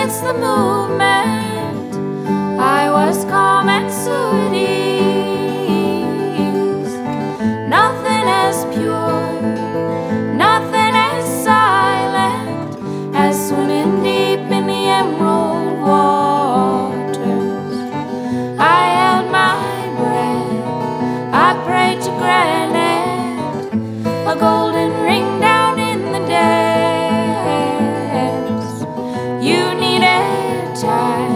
against the movement. I was calm and so at ease. Nothing as pure, nothing as silent as swimming deep in the emerald waters. I held my breath, I prayed to granite a golden ring down in the depths. You needed time.